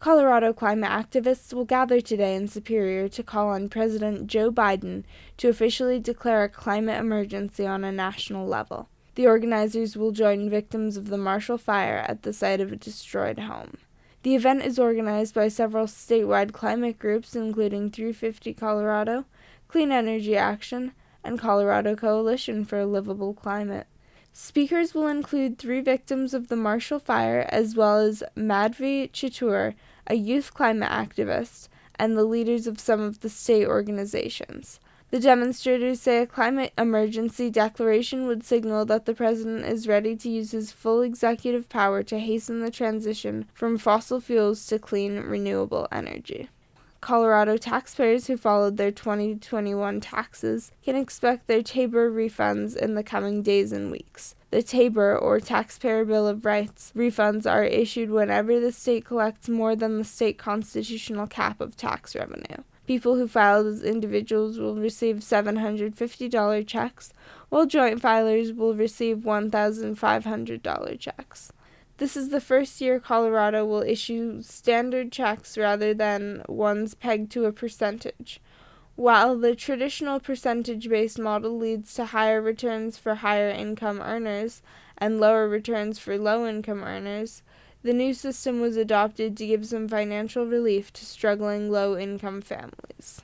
Colorado climate activists will gather today in Superior to call on President Joe Biden to officially declare a climate emergency on a national level. The organizers will join victims of the Marshall Fire at the site of a destroyed home. The event is organized by several statewide climate groups, including 350 Colorado, Clean Energy Action, and Colorado Coalition for a Livable Climate. Speakers will include 3 victims of the Marshall Fire, as well as Madhvi Chittoor, a youth climate activist, and the leaders of some of the state organizations. The demonstrators say a climate emergency declaration would signal that the president is ready to use his full executive power to hasten the transition from fossil fuels to clean, renewable energy. Colorado taxpayers who followed their 2021 taxes can expect their TABOR refunds in the coming days and weeks. The TABOR, or Taxpayer Bill of Rights, refunds are issued whenever the state collects more than the state constitutional cap of tax revenue. People who filed as individuals will receive $750 checks, while joint filers will receive $1,500 checks. This is the first year Colorado will issue standard checks rather than ones pegged to a percentage. While the traditional percentage-based model leads to higher returns for higher-income earners and lower returns for low-income earners, the new system was adopted to give some financial relief to struggling low-income families.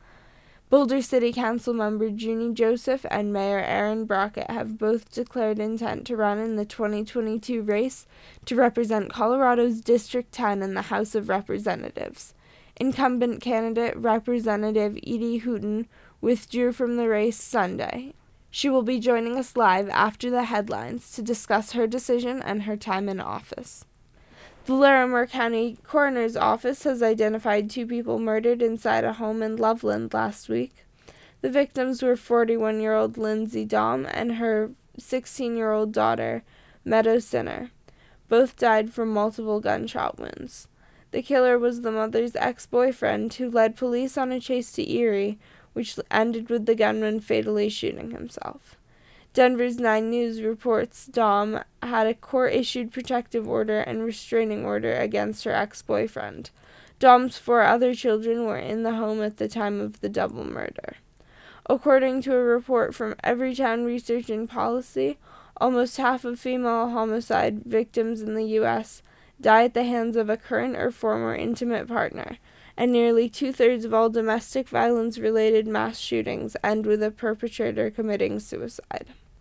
Boulder City Council member Junie Joseph and Mayor Aaron Brockett have both declared intent to run in the 2022 race to represent Colorado's District 10 in the House of Representatives. Incumbent candidate Representative Edie Hooten withdrew from the race Sunday. She will be joining us live after the headlines to discuss her decision and her time in office. The Larimer County Coroner's Office has identified 2 people murdered inside a home in Loveland last week. The victims were 41-year-old Lindsay Daum and her 16-year-old daughter, Meadow Sinner. Both died from multiple gunshot wounds. The killer was the mother's ex-boyfriend who led police on a chase to Erie, which ended with the gunman fatally shooting himself. Denver's 9 News reports Daum had a court-issued protective order and restraining order against her ex-boyfriend. Daum's 4 other children were in the home at the time of the double murder. According to a report from Everytown Research and Policy, almost half of female homicide victims in the U.S. die at the hands of a current or former intimate partner, and nearly 2/3 of all domestic violence-related mass shootings end with a perpetrator committing suicide.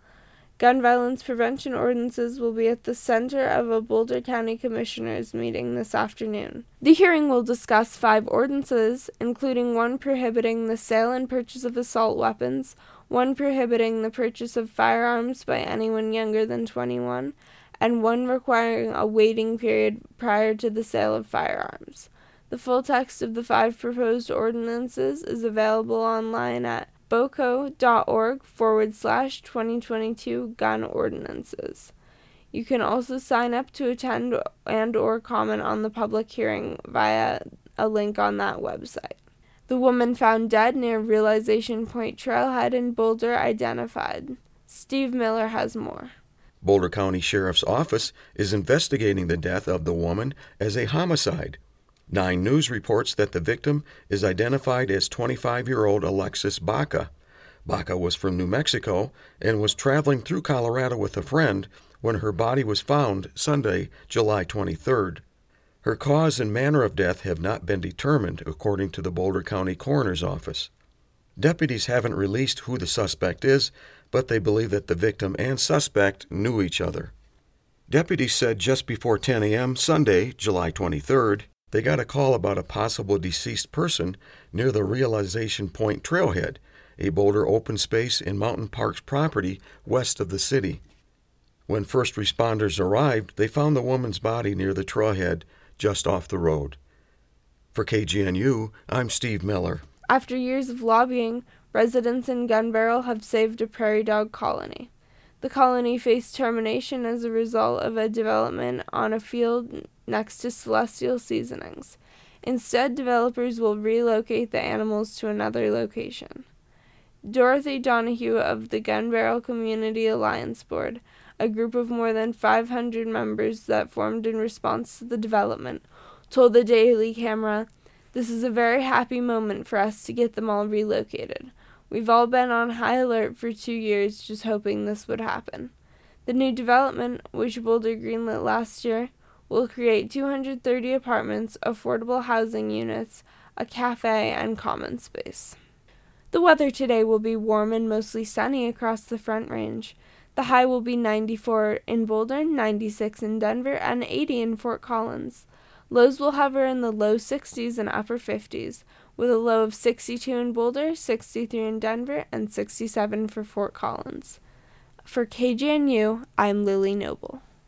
Gun violence prevention ordinances will be at the center of a Boulder County Commissioners meeting this afternoon. The hearing will discuss 5 ordinances, including one prohibiting the sale and purchase of assault weapons, one prohibiting the purchase of firearms by anyone younger than 21, and one requiring a waiting period prior to the sale of firearms. The full text of the 5 proposed ordinances is available online at boco.org/2022 gun ordinances. You can also sign up to attend and or comment on the public hearing via a link on that website. The woman found dead near Realization Point Trailhead in Boulder identified. Steve Miller has more. Boulder County Sheriff's Office is investigating the death of the woman as a homicide. 9 News reports that the victim is identified as 25-year-old Alexis Baca. Baca was from New Mexico and was traveling through Colorado with a friend when her body was found Sunday, July 23rd. Her cause and manner of death have not been determined, according to the Boulder County Coroner's Office. Deputies haven't released who the suspect is, but they believe that the victim and suspect knew each other. Deputies said just before 10 a.m. Sunday, July 23rd, they got a call about a possible deceased person near the Realization Point Trailhead, a Boulder open space in Mountain Parks property west of the city. When first responders arrived, they found the woman's body near the trailhead just off the road. For KGNU, I'm Steve Miller. After years of lobbying, residents in Gun Barrel have saved a prairie dog colony. The colony faced termination as a result of a development on a field next to Celestial Seasonings. Instead, developers will relocate the animals to another location. Dorothy Donahue of the Gun Barrel Community Alliance Board, a group of more than 500 members that formed in response to the development, told the Daily Camera, "This is a very happy moment for us to get them all relocated. We've all been on high alert for 2 years just hoping this would happen." The new development, which Boulder greenlit last year, will create 230 apartments, affordable housing units, a cafe, and common space. The weather today will be warm and mostly sunny across the Front Range. The high will be 94 in Boulder, 96 in Denver, and 80 in Fort Collins. Lows will hover in the low 60s and upper 50s, with a low of 62 in Boulder, 63 in Denver, and 67 for Fort Collins. For KGNU, I'm Lily Noble.